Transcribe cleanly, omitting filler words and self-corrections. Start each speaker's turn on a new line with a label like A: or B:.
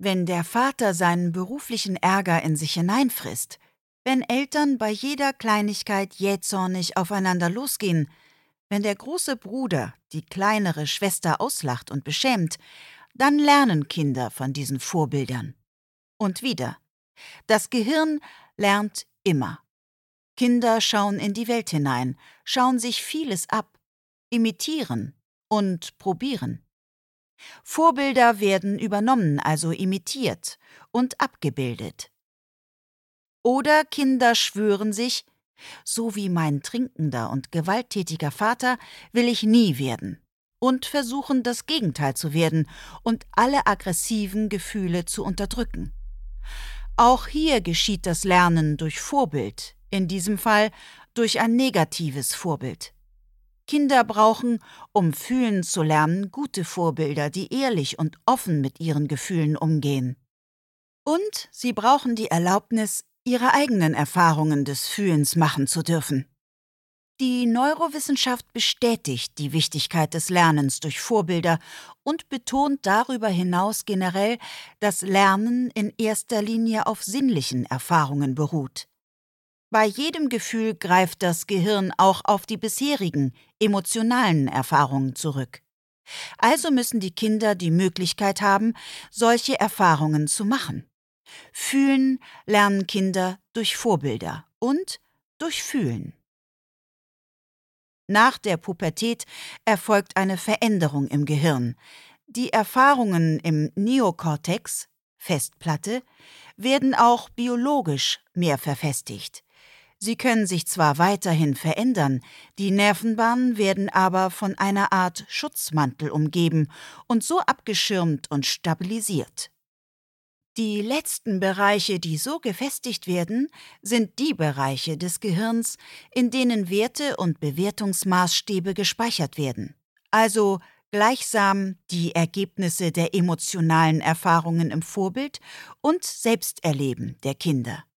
A: Wenn der Vater seinen beruflichen Ärger in sich hineinfrisst, wenn Eltern bei jeder Kleinigkeit jähzornig aufeinander losgehen, wenn der große Bruder die kleinere Schwester auslacht und beschämt, dann lernen Kinder von diesen Vorbildern. Und wieder: Das Gehirn lernt immer. Kinder schauen in die Welt hinein, schauen sich vieles ab, imitieren und probieren. Vorbilder werden übernommen, also imitiert und abgebildet. Oder Kinder schwören sich: So wie mein trinkender und gewalttätiger Vater will ich nie werden, und versuchen das Gegenteil zu werden und alle aggressiven Gefühle zu unterdrücken. Auch hier geschieht das Lernen durch Vorbild, in diesem Fall durch ein negatives Vorbild. Kinder brauchen, um fühlen zu lernen, gute Vorbilder, die ehrlich und offen mit ihren Gefühlen umgehen. Und sie brauchen die Erlaubnis, ihre eigenen Erfahrungen des Fühlens machen zu dürfen. Die Neurowissenschaft bestätigt die Wichtigkeit des Lernens durch Vorbilder und betont darüber hinaus generell, dass Lernen in erster Linie auf sinnlichen Erfahrungen beruht. Bei jedem Gefühl greift das Gehirn auch auf die bisherigen, emotionalen Erfahrungen zurück. Also müssen die Kinder die Möglichkeit haben, solche Erfahrungen zu machen. Fühlen lernen Kinder durch Vorbilder und durch Fühlen. Nach der Pubertät erfolgt eine Veränderung im Gehirn. Die Erfahrungen im Neokortex, Festplatte, werden auch biologisch mehr verfestigt. Sie können sich zwar weiterhin verändern, die Nervenbahnen werden aber von einer Art Schutzmantel umgeben und so abgeschirmt und stabilisiert. Die letzten Bereiche, die so gefestigt werden, sind die Bereiche des Gehirns, in denen Werte und Bewertungsmaßstäbe gespeichert werden, also gleichsam die Ergebnisse der emotionalen Erfahrungen im Vorbild und Selbsterleben der Kinder.